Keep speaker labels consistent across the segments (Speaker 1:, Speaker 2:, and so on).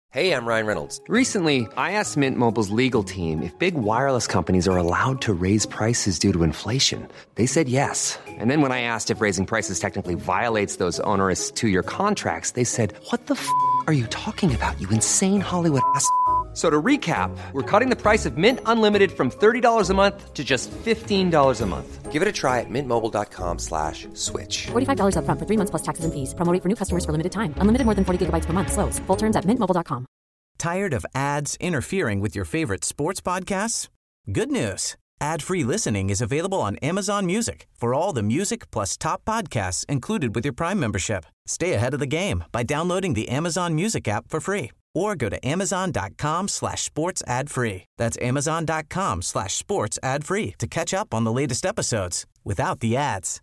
Speaker 1: Hey, I'm Ryan Reynolds.
Speaker 2: Recently, I asked Mint Mobile's legal team if big wireless companies are allowed to raise prices due to inflation. They said yes. And then when I asked if raising prices technically violates those onerous two-year contracts, they said, "What the f*** are you talking about, you insane Hollywood ass?" So to recap, we're cutting the price of Mint Unlimited from $30 a month to just $15 a month.
Speaker 1: Give it a try at mintmobile.com/switch.
Speaker 3: $45 up front for 3 months plus taxes and fees. Promo rate for new customers for limited time. Unlimited more than 40 gigabytes per month. Slows full terms at mintmobile.com.
Speaker 4: Tired of ads interfering with your favorite sports podcasts? Good news. Ad-free listening is available on Amazon Music for all the music plus top podcasts included with your Prime membership. Stay ahead of the game by downloading the Amazon Music app for free or go to amazon.com/sports ad free. That's amazon.com/sports ad free to catch up on the latest episodes without the ads.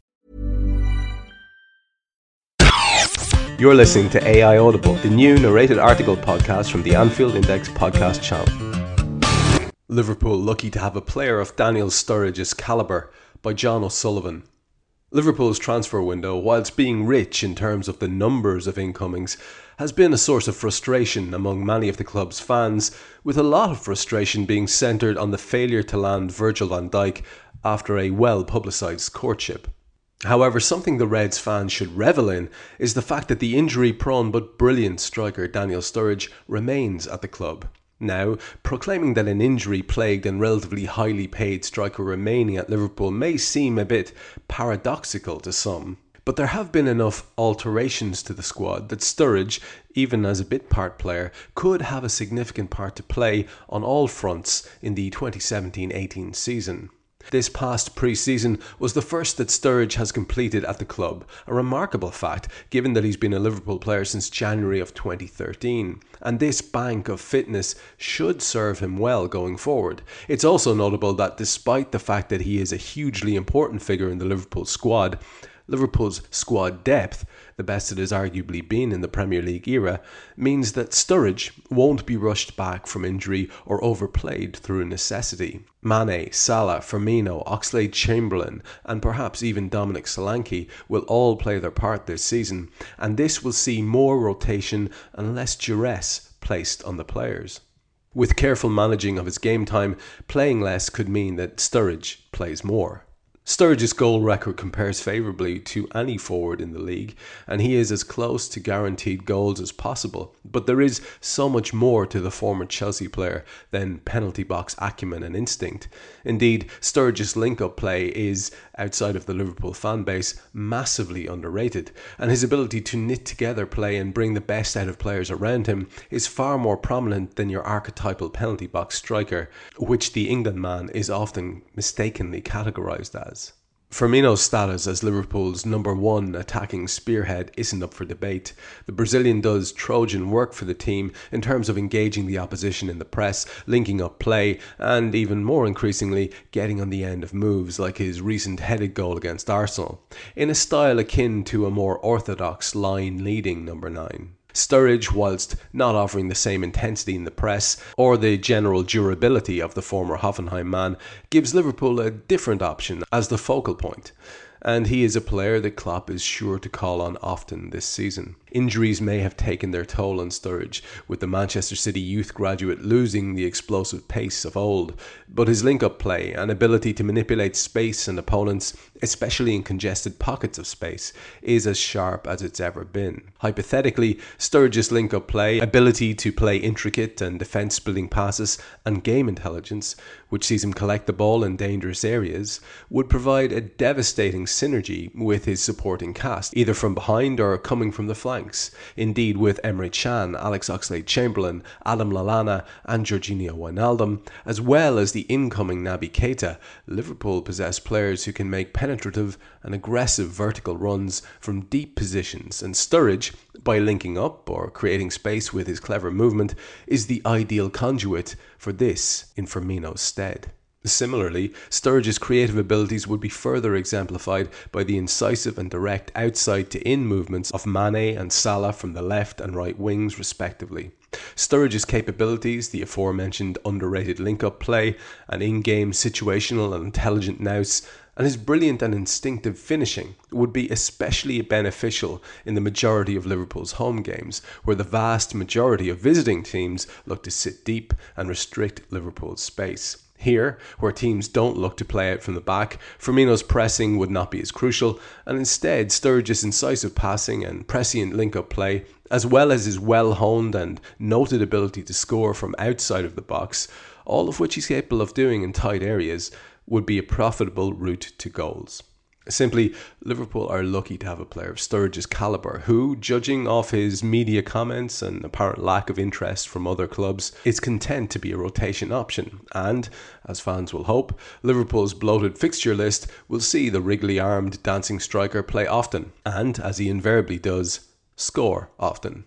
Speaker 5: You're listening to AI Audible, the new narrated article podcast from the Anfield Index podcast channel. Liverpool lucky to have a player of Daniel Sturridge's calibre, by John O'Sullivan. Liverpool's transfer window, whilst being rich in terms of the numbers of incomings, has been a source of frustration among many of the club's fans, with a lot of frustration being centred on the failure to land Virgil van Dijk after a well-publicised courtship. However, something the Reds fans should revel in is the fact that the injury-prone but brilliant striker Daniel Sturridge remains at the club. Now, proclaiming that an injury-plagued and relatively highly paid striker remaining at Liverpool may seem a bit paradoxical to some, but there have been enough alterations to the squad that Sturridge, even as a bit-part player, could have a significant part to play on all fronts in the 2017-18 season. This past pre-season was the first that Sturridge has completed at the club, a remarkable fact given that he's been a Liverpool player since January of 2013, and this bank of fitness should serve him well going forward. It's also notable that despite the fact that he is a hugely important figure in the Liverpool squad, Liverpool's squad depth, the best it has arguably been in the Premier League era, means that Sturridge won't be rushed back from injury or overplayed through necessity. Mane, Salah, Firmino, Oxlade-Chamberlain and perhaps even Dominic Solanke will all play their part this season, and this will see more rotation and less duress placed on the players. With careful managing of his game time, playing less could mean that Sturridge plays more. Sturridge's goal record compares favourably to any forward in the league, and he is as close to guaranteed goals as possible. But there is so much more to the former Chelsea player than penalty box acumen and instinct. Indeed, Sturridge's link-up play is, outside of the Liverpool fan base, massively underrated, and his ability to knit together play and bring the best out of players around him is far more prominent than your archetypal penalty box striker, which the England man is often mistakenly categorised as. Firmino's status as Liverpool's number one attacking spearhead isn't up for debate. The Brazilian does Trojan work for the team in terms of engaging the opposition in the press, linking up play, and even more increasingly, getting on the end of moves like his recent headed goal against Arsenal, in a style akin to a more orthodox line-leading number 9. Sturridge, whilst not offering the same intensity in the press or the general durability of the former Hoffenheim man, gives Liverpool a different option as the focal point. And he is a player that Klopp is sure to call on often this season. Injuries may have taken their toll on Sturridge, with the Manchester City youth graduate losing the explosive pace of old, but his link-up play and ability to manipulate space and opponents, especially in congested pockets of space, is as sharp as it's ever been. Hypothetically, Sturridge's link-up play, ability to play intricate and defence-splitting passes, and game intelligence, which sees him collect the ball in dangerous areas, would provide a devastating synergy with his supporting cast, either from behind or coming from the flanks. Indeed, with Emre Can, Alex Oxlade-Chamberlain, Adam Lallana and Jorginho Wijnaldum, as well as the incoming Naby Keita, Liverpool possess players who can make penetrative and aggressive vertical runs from deep positions, and Sturridge, by linking up or creating space with his clever movement, is the ideal conduit for this in Firmino's stead. Similarly, Sturridge's creative abilities would be further exemplified by the incisive and direct outside-to-in movements of Mane and Salah from the left and right wings respectively. Sturridge's capabilities, the aforementioned underrated link-up play, an in-game situational and intelligent nous, And his brilliant and instinctive finishing would be especially beneficial in the majority of Liverpool's home games, where the vast majority of visiting teams look to sit deep and restrict Liverpool's space. Here, where teams don't look to play out from the back, Firmino's pressing would not be as crucial, and instead Sturridge's incisive passing and prescient link-up play, as well as his well-honed and noted ability to score from outside of the box, all of which he's capable of doing in tight areas, would be a profitable route to goals. Simply, Liverpool are lucky to have a player of Sturridge's calibre who, judging off his media comments and apparent lack of interest from other clubs, is content to be a rotation option. And, as fans will hope, Liverpool's bloated fixture list will see the wriggly-armed dancing striker play often, and, as he invariably does, score often.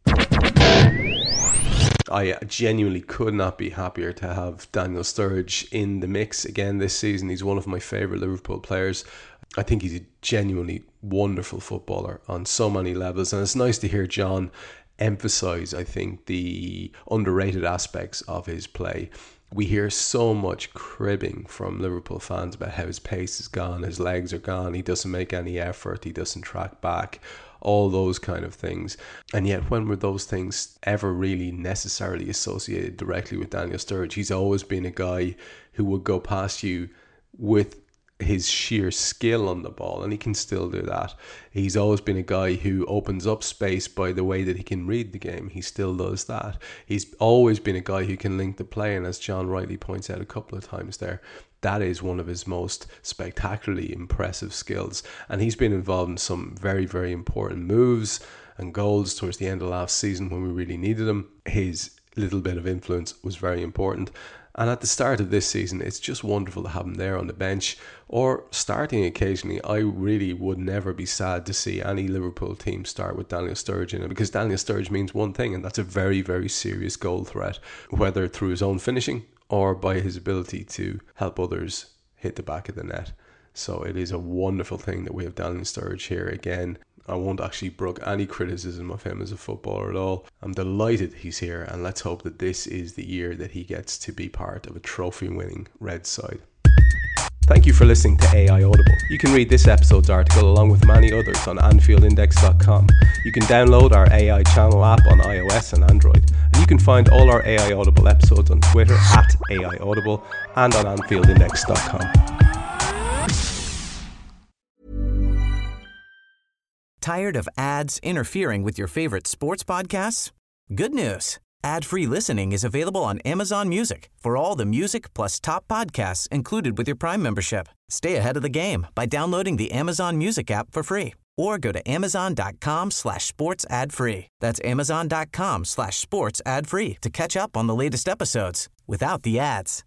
Speaker 5: I genuinely could not be happier to have Daniel Sturridge in the mix again this season. He's one of my favourite Liverpool players. I think he's a genuinely wonderful footballer on so many levels, and it's nice to hear John emphasise, I think, the underrated aspects of his play. We hear so much cribbing from Liverpool fans about how his pace is gone, his legs are gone, he doesn't make any effort, he doesn't track back, all those kind of things. And yet, when were those things ever really necessarily associated directly with Daniel Sturridge? He's always been a guy who would go past you with his sheer skill on the ball, and he can still do that. He's always been a guy who opens up space by the way that he can read the game. He still does that. He's always been a guy who can link the play, and as John rightly points out a couple of times there, that is one of his most spectacularly impressive skills. And he's been involved in some very, very important moves and goals towards the end of last season when we really needed him. His little bit of influence was very important. And at the start of this season, it's just wonderful to have him there on the bench or starting occasionally. I really would never be sad to see any Liverpool team start with Daniel Sturridge in it, because Daniel Sturridge means one thing, and that's a very, very serious goal threat, whether through his own finishing or by his ability to help others hit the back of the net. So it is a wonderful thing that we have Daniel Sturridge here again. I won't actually brook any criticism of him as a footballer at all. I'm delighted he's here, and let's hope that this is the year that he gets to be part of a trophy-winning Red side. Thank you for listening to AI Audible. You can read this episode's article along with many others on AnfieldIndex.com. You can download our AI channel app on iOS and Android. And you can find all our AI Audible episodes on Twitter at AI Audible and on AnfieldIndex.com.
Speaker 4: Tired of ads interfering with your favorite sports podcasts? Good news. Ad-free listening is available on Amazon Music for all the music plus top podcasts included with your Prime membership. Stay ahead of the game by downloading the Amazon Music app for free or go to amazon.com/sports ad free. That's amazon.com/sports ad free to catch up on the latest episodes without the ads.